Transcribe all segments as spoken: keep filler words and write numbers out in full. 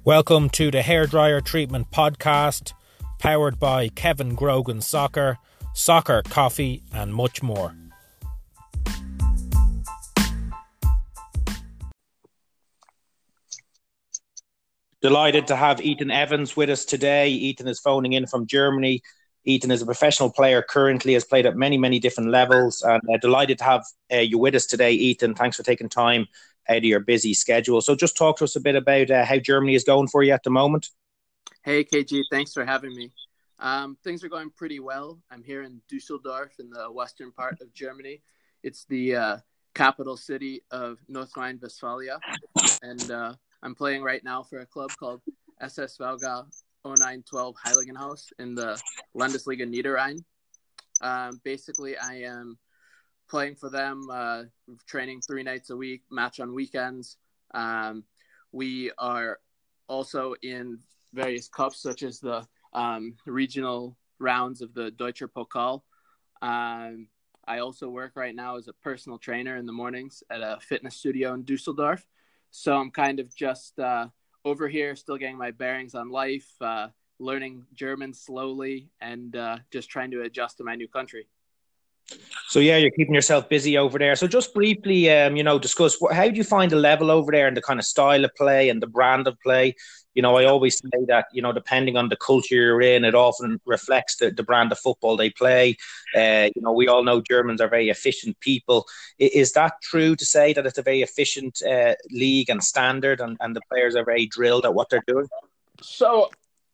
Welcome to the Hairdryer Treatment Podcast, powered by Kevin Grogan Soccer, Soccer Coffee and much more. Delighted to have Ethan Evans with us today. Ethan is phoning in from Germany. Ethan is a professional player currently, has played at many, many different levels, and uh, delighted to have uh, you with us today, Ethan. Thanks for taking time out of your busy schedule. So just talk to us a bit about uh, how Germany is going for you at the moment. Hey, K G, thanks for having me. Um, things are going pretty well. I'm here in Dusseldorf in the western part of Germany. It's the uh, capital city of North Rhine-Westphalia, and uh, I'm playing right now for a club called S S Valga oh nine twelve Heiligenhaus in the Landesliga Niederrhein. Um, basically, I am playing for them, uh, training three nights a week, match on weekends. Um, we are also in various cups, such as the um, regional rounds of the Deutscher Pokal. Um, I also work right now as a personal trainer in the mornings at a fitness studio in Dusseldorf. So I'm kind of just uh, over here, still getting my bearings on life, uh, learning German slowly, and uh, just trying to adjust to my new country. So, yeah, you're keeping yourself busy over there. So just briefly, um, you know, discuss what, how do you find the level over there and the kind of style of play and the brand of play? You know, I always say that, you know, depending on the culture you're in, it often reflects the, the brand of football they play. Uh, you know, we all know Germans are very efficient people. Is that true to say that it's a very efficient uh, league and standard, and, and the players are very drilled at what they're doing? So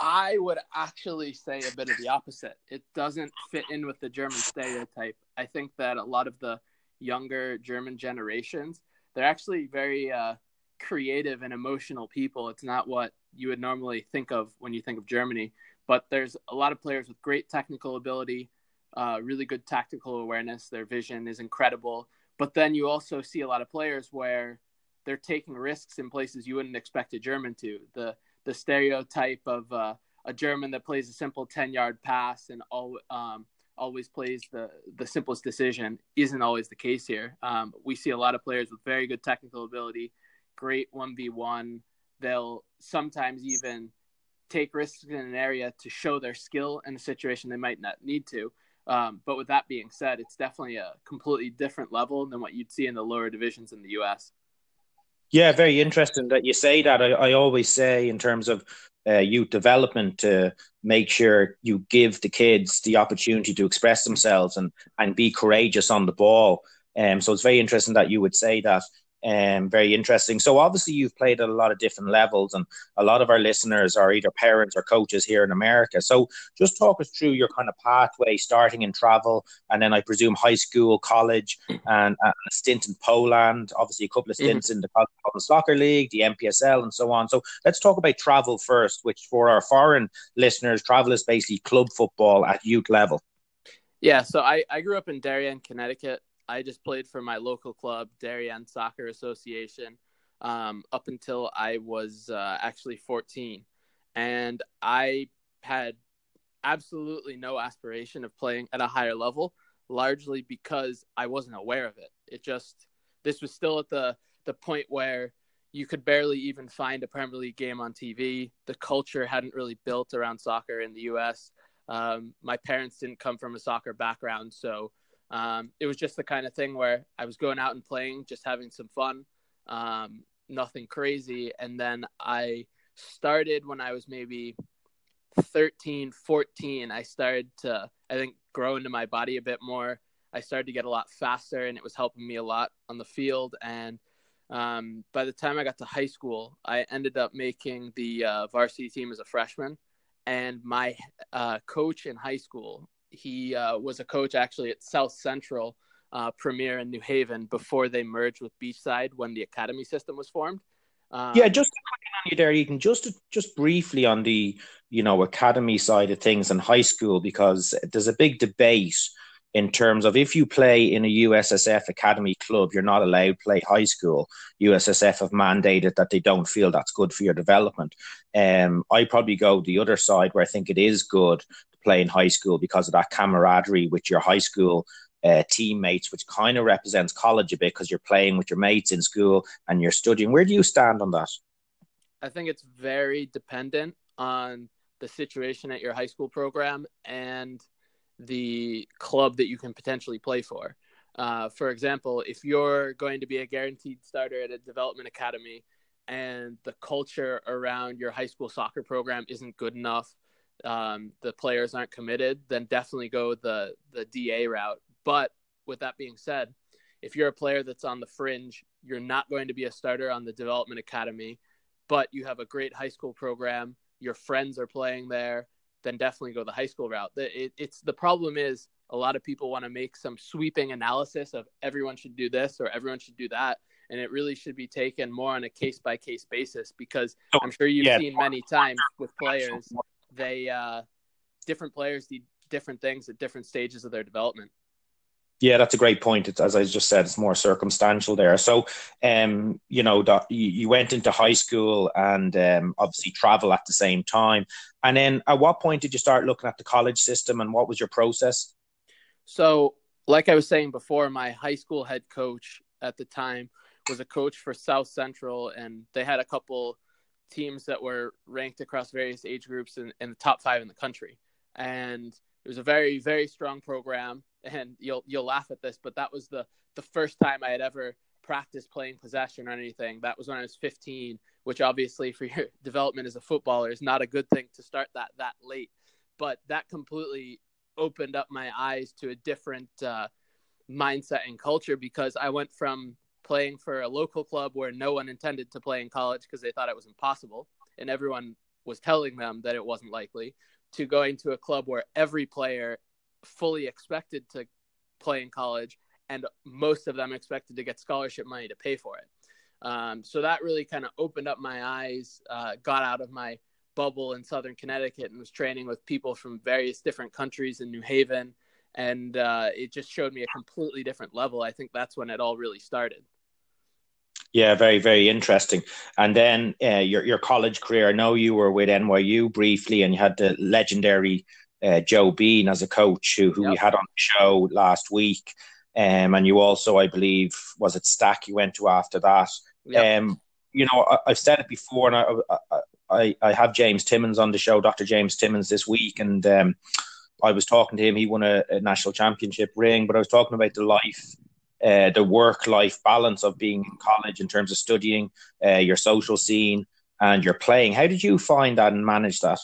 I would actually say a bit of the opposite. It doesn't fit in with the German stereotype. I think that a lot of the younger German generations, they're actually very uh, creative and emotional people. It's not what you would normally think of when you think of Germany, but there's a lot of players with great technical ability, uh, really good tactical awareness. Their vision is incredible. But then you also see a lot of players where they're taking risks in places you wouldn't expect a German to. The the stereotype of uh, a German that plays a simple ten-yard pass and all, um, always plays the, the simplest decision isn't always the case here. Um, we see a lot of players with very good technical ability, great one v one. They'll sometimes even take risks in an area to show their skill in a situation they might not need to. Um, but with that being said, it's definitely a completely different level than what you'd see in the lower divisions in the U S. Yeah, very interesting that you say that. I, I always say in terms of uh, youth development to make sure you give the kids the opportunity to express themselves and, and be courageous on the ball. Um, so it's very interesting that you would say that. Um, very interesting. So obviously you've played at a lot of different levels, and a lot of our listeners are either parents or coaches here in America. So just talk us through your kind of pathway, starting in travel, and then I presume high school, college, and, and a stint in Poland, obviously a couple of stints mm-hmm. in the College Soccer League, the M P S L, and so on. So let's talk about travel first, which for our foreign listeners, travel is basically club football at youth level. Yeah, so I, I grew up in Darien, Connecticut. I just played for my local club, Darien Soccer Association, um, up until I was uh, actually fourteen. And I had absolutely no aspiration of playing at a higher level, largely because I wasn't aware of it. It just, this was still at the, the point where you could barely even find a Premier League game on T V. The culture hadn't really built around soccer in the U S. Um, my parents didn't come from a soccer background, so Um, it was just the kind of thing where I was going out and playing, just having some fun, um, nothing crazy. And then I started when I was maybe thirteen, fourteen. I started to, I think, grow into my body a bit more. I started to get a lot faster, and it was helping me a lot on the field. And um, by the time I got to high school, I ended up making the uh, varsity team as a freshman. And my uh, coach in high school, He uh, was a coach actually at South Central uh, Premier in New Haven before they merged with Beachside when the academy system was formed. Um, yeah, just on you there, Ethan, just just briefly on the you know academy side of things and high school, because there's a big debate in terms of if you play in a U S S F academy club, you're not allowed to play high school. U S S F have mandated that they don't feel that's good for your development. Um, I probably go the other side where I think it is good to play in high school because of that camaraderie with your high school uh, teammates, which kind of represents college a bit because you're playing with your mates in school and you're studying. Where do you stand on that? I think it's very dependent on the situation at your high school program and the club that you can potentially play for. Uh, for example, if you're going to be a guaranteed starter at a development academy and the culture around your high school soccer program isn't good enough, um, the players aren't committed, then definitely go the, the D A route. But with that being said, if you're a player that's on the fringe, you're not going to be a starter on the development academy, but you have a great high school program, your friends are playing there, then definitely go the high school route. It, it's the problem is a lot of people want to make some sweeping analysis of everyone should do this or everyone should do that. And it really should be taken more on a case by case basis, because I'm sure you've yeah. seen many times with players, they uh, different players need different things at different stages of their development. Yeah, that's a great point. It's, as I just said, it's more circumstantial there. So, um, you know, the, you, you went into high school and um, obviously travel at the same time. And then at what point did you start looking at the college system, and what was your process? So, like I was saying before, my high school head coach at the time was a coach for South Central, and they had a couple teams that were ranked across various age groups in, in the top five in the country. And it was a very, very strong program. And you'll you'll laugh at this, but that was the, the first time I had ever practiced playing possession or anything. That was when I was fifteen, which obviously for your development as a footballer is not a good thing to start that that late. But that completely opened up my eyes to a different uh, mindset and culture, because I went from playing for a local club where no one intended to play in college because they thought it was impossible, and everyone was telling them that it wasn't likely, to going to a club where every player fully expected to play in college, and most of them expected to get scholarship money to pay for it. Um, so that really kind of opened up my eyes, uh, got out of my bubble in Southern Connecticut and was training with people from various different countries in New Haven. And uh, it just showed me a completely different level. I think that's when it all really started. Yeah, very, very interesting. And then uh, your your college career, I know you were with N Y U briefly, and you had the legendary uh, Joe Bean as a coach, who, who yep. we had on the show last week. Um, and you also, I believe, was it Stack you went to after that? Yep. Um, you know, I, I've said it before, and I, I, I, I have James Timmons on the show, Doctor James Timmons, this week, and um, I was talking to him. He won a, a national championship ring, but I was talking about the life, uh, the work-life balance of being in college in terms of studying, uh, your social scene, and your playing. How did you find that and manage that?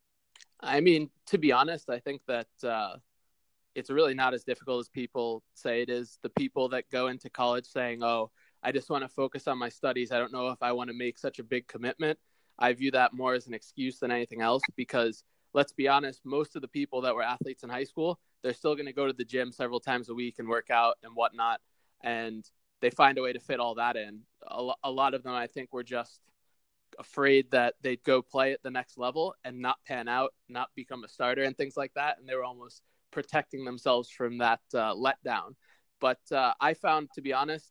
I mean, to be honest, I think that uh, it's really not as difficult as people say it is. The people that go into college saying, oh, I just want to focus on my studies, I don't know if I want to make such a big commitment, I view that more as an excuse than anything else, because let's be honest, most of the people that were athletes in high school, they're still going to go to the gym several times a week and work out and whatnot, and they find a way to fit all that in. A, a lot of them, I think, were just afraid that they'd go play at the next level and not pan out, not become a starter and things like that, and they were almost protecting themselves from that uh, letdown. But uh, I found, to be honest,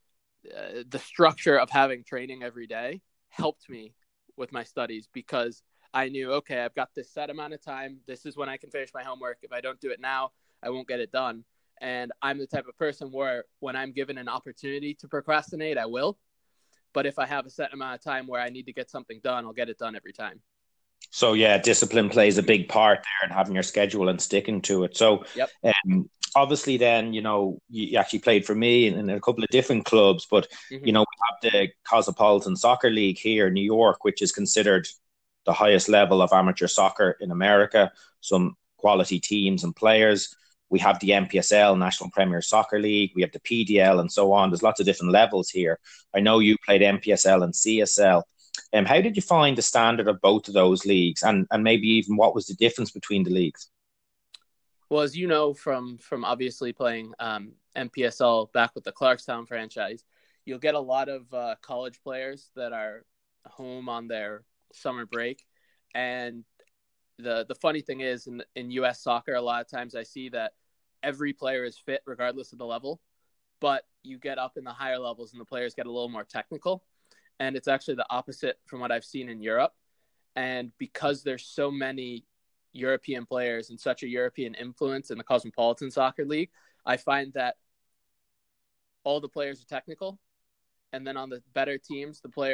uh, the structure of having training every day helped me with my studies, because I knew, okay, I've got this set amount of time. This is when I can finish my homework. If I don't do it now, I won't get it done. And I'm the type of person where when I'm given an opportunity to procrastinate, I will. But if I have a set amount of time where I need to get something done, I'll get it done every time. So, yeah, discipline plays a big part there, and having your schedule and sticking to it. So, yep. um, obviously then, you know, you actually played for me in, in a couple of different clubs, but, mm-hmm. you know, we have the Cosmopolitan Soccer League here in New York, which is considered the highest level of amateur soccer in America, some quality teams and players. We have the N P S L, National Premier Soccer League. We have the P D L and so on. There's lots of different levels here. I know you played N P S L and C S L. Um, how did you find the standard of both of those leagues, and, and maybe even what was the difference between the leagues? Well, as you know, from from obviously playing um, N P S L back with the Clarkstown franchise, you'll get a lot of uh, college players that are home on their summer break. And the the funny thing is, in, in U S soccer, a lot of times I see that every player is fit regardless of the level, but you get up in the higher levels and the players get a little more technical. And it's actually the opposite from what I've seen in Europe. And because there's so many European players and such a European influence in the Cosmopolitan Soccer League, I find that all the players are technical. And then on the better teams, the players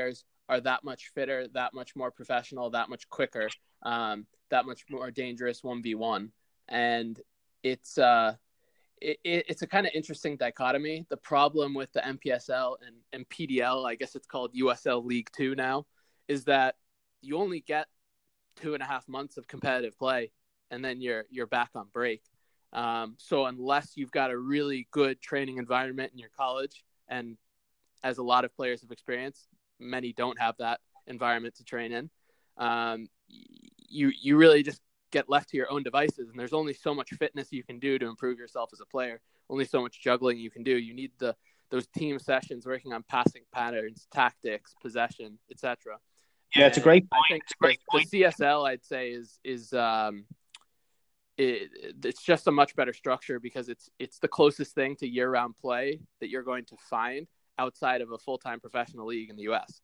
are that much fitter, that much more professional, that much quicker, um, that much more dangerous one v one. And it's uh, it, it's a kind of interesting dichotomy. The problem with the N P S L and, and P D L, I guess it's called U S L League Two now, is that you only get two and a half months of competitive play, and then you're you're back on break. Um, so unless you've got a really good training environment in your college, and as a lot of players have experienced, many don't have that environment to train in. Um, you you really just get left to your own devices, and there's only so much fitness you can do to improve yourself as a player. Only so much juggling you can do. You need the those team sessions working on passing patterns, tactics, possession, et cetera. Yeah, it's a great point. I think it's a great the, point. the C S L, I'd say, is is um, it, it's just a much better structure because it's it's the closest thing to year-round play that you're going to find outside of a full-time professional league in the U S.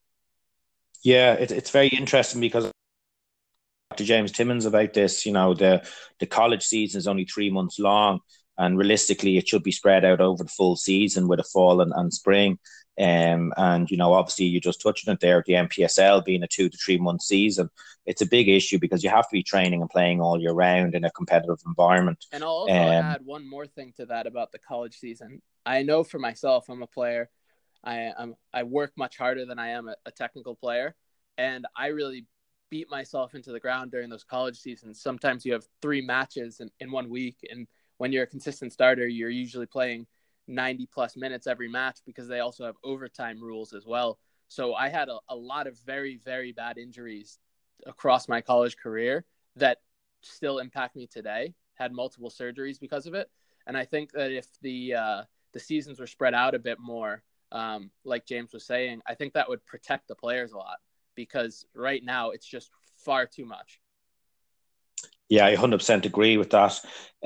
Yeah, it, it's very interesting because to James Timmins about this, you know, the the college season is only three months long, and realistically, it should be spread out over the full season with a fall and, and spring. Um, and you know, obviously, you just touched on it there. The N P S L being a two to three month season, it's a big issue because you have to be training and playing all year round in a competitive environment. And I'll also um, add one more thing to that about the college season. I know for myself, I'm a player. I I'm, I work much harder than I am a, a technical player, and I really beat myself into the ground during those college seasons. Sometimes you have three matches in, in one week, and when you're a consistent starter, you're usually playing ninety plus minutes every match because they also have overtime rules as well. So I had a, a lot of very, very bad injuries across my college career that still impact me today. Had multiple surgeries because of it. And I think that if the uh, the seasons were spread out a bit more, um, like James was saying, I think that would protect the players a lot because right now it's just far too much. Yeah, I one hundred percent agree with that.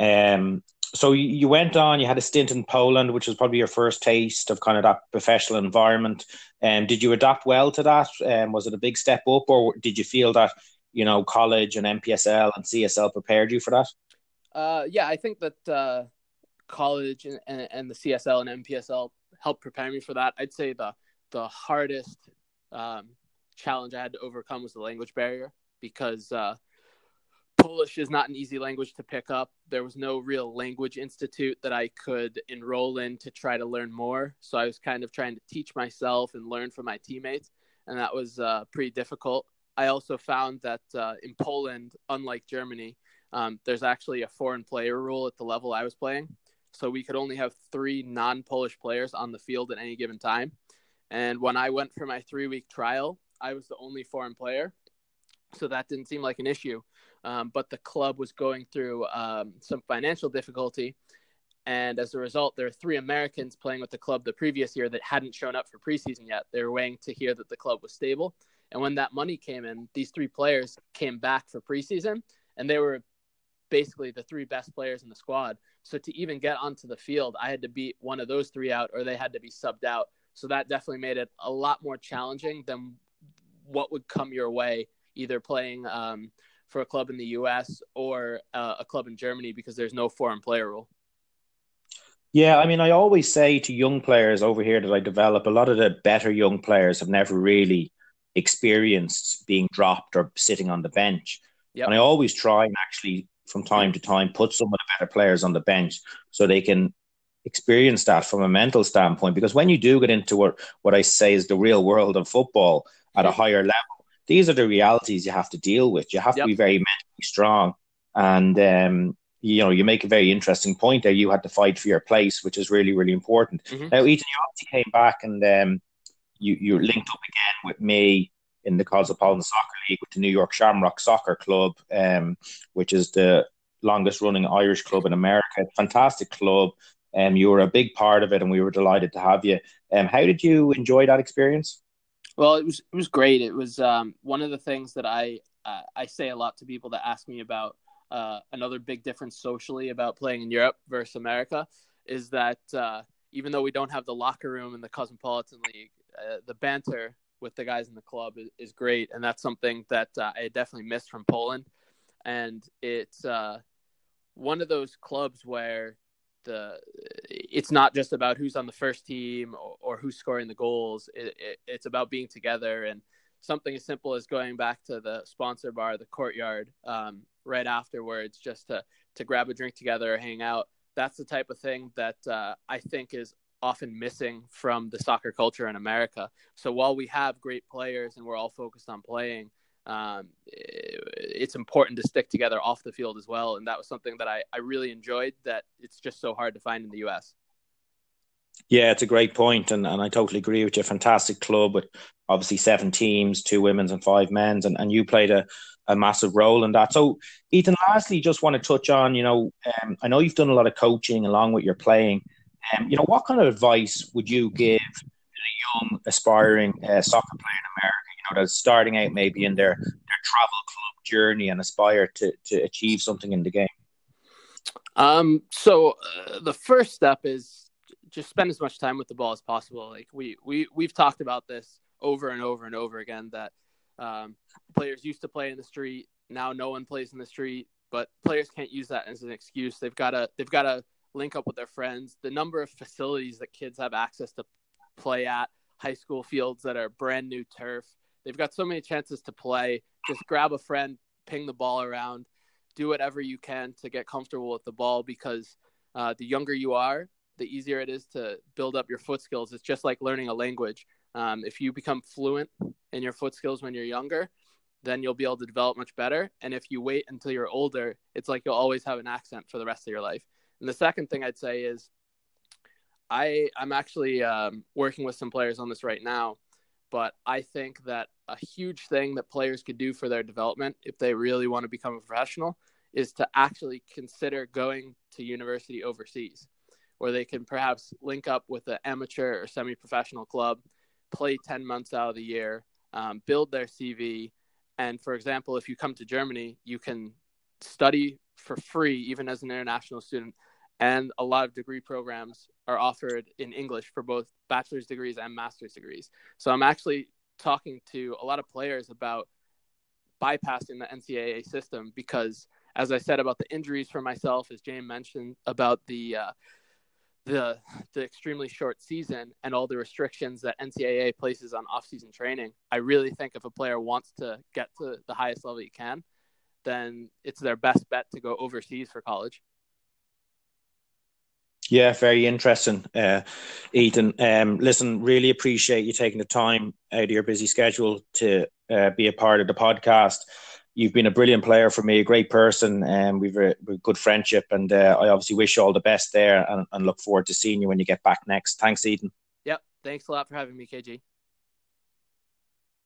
Um, so you went on, you had a stint in Poland, which was probably your first taste of kind of that professional environment. Um, did you adapt well to that? Um, was it a big step up, or did you feel that, you know, college and N P S L and C S L prepared you for that? Uh, yeah, I think that uh, college and, and, and the C S L and N P S L helped prepare me for that. I'd say the the hardest um, challenge I had to overcome was the language barrier because uh, Polish is not an easy language to pick up. There was no real language institute that I could enroll in to try to learn more. So I was kind of trying to teach myself and learn from my teammates, and that was uh, pretty difficult. I also found that uh, in Poland, unlike Germany, um, there's actually a foreign player rule at the level I was playing. So we could only have three non-Polish players on the field at any given time. And when I went for my three-week trial, I was the only foreign player. So that didn't seem like an issue. Um, but the club was going through um, some financial difficulty. And as a result, there were three Americans playing with the club the previous year that hadn't shown up for preseason yet. They were waiting to hear that the club was stable. And when that money came in, these three players came back for preseason, and they were basically the three best players in the squad. So to even get onto the field, I had to beat one of those three out, or they had to be subbed out. So that definitely made it a lot more challenging than what would come your way, either playing um, for a club in the U S or uh, a club in Germany, because there's no foreign player rule. Yeah, I mean, I always say to young players over here that I develop, a lot of the better young players have never really experienced being dropped or sitting on the bench. Yep. And I always try and actually, from time to time, put some of the better players on the bench so they can experience that from a mental standpoint. Because when you do get into what, what I say is the real world of football at a higher level, these are the realities you have to deal with. You have yep. to be very mentally strong. And, um, you know, you make a very interesting point there. You had to fight for your place, which is really, really important. Mm-hmm. Now, Ethan, you obviously came back and um, you, you linked up again with me in the Cosmopolitan Soccer League with the New York Shamrock Soccer Club, um, which is the longest running Irish club in America. Fantastic club. Um, you were a big part of it, and we were delighted to have you. Um, how did you enjoy that experience? Well, it was it was great. It was um, one of the things that I uh, I say a lot to people that ask me about uh, another big difference socially about playing in Europe versus America is that uh, even though we don't have the locker room in the Cosmopolitan League, uh, the banter with the guys in the club is, is great, and that's something that uh, I definitely missed from Poland. And it's uh, one of those clubs where the it's not just about who's on the first team or, or who's scoring the goals. It, it, it's about being together, and something as simple as going back to the sponsor bar, the Courtyard, um, right afterwards, just to, to grab a drink together or hang out. That's the type of thing that uh, I think is often missing from the soccer culture in America. So while we have great players and we're all focused on playing, um, it's important to stick together off the field as well. And that was something that I, I really enjoyed, that it's just so hard to find in the U S. Yeah, it's a great point, and, and I totally agree with you. Fantastic club with obviously seven teams, two women's and five men's, and, and you played a, a massive role in that. So, Ethan, lastly, just want to touch on, you know, um, I know you've done a lot of coaching along with your playing. Um, you know, what kind of advice would you give to a young, aspiring uh, soccer player in America, you know, that's starting out maybe in their, their travel club journey and aspire to, to achieve something in the game? Um, so uh, the first step is just spend as much time with the ball as possible. Like we, we, we've talked about this over and over and over again, that um, players used to play in the street. Now no one plays in the street, but players can't use that as an excuse. They've got to, they've got to link up with their friends. The number of facilities that kids have access to play at, high school fields that are brand new turf. They've got so many chances to play. Just grab a friend, ping the ball around, do whatever you can to get comfortable with the ball, because uh, the younger you are, the easier it is to build up your foot skills. It's just like learning a language. Um, if you become fluent in your foot skills when you're younger, then you'll be able to develop much better. And if you wait until you're older, it's like you'll always have an accent for the rest of your life. And the second thing I'd say is I, I'm actually um, working with some players on this right now, but I think that a huge thing that players could do for their development, if they really want to become a professional, is to actually consider going to university overseas, where they can perhaps link up with an amateur or semi-professional club, play ten months out of the year, um, build their C V. And for example, if you come to Germany, you can study for free, even as an international student. And a lot of degree programs are offered in English for both bachelor's degrees and master's degrees. So I'm actually talking to a lot of players about bypassing the N C double A system, because as I said about the injuries for myself, as James mentioned about the uh, the the extremely short season and all the restrictions that N C double A places on off-season training, I really think if a player wants to get to the highest level he can, then it's their best bet to go overseas for college. Yeah, very interesting, uh, Ethan. Um, listen, really appreciate you taking the time out of your busy schedule to uh, be a part of the podcast. You've been a brilliant player for me, a great person, and we've a, a good friendship. And uh, I obviously wish you all the best there, and, and look forward to seeing you when you get back next. Thanks, Ethan. Yep. Thanks a lot for having me, K G.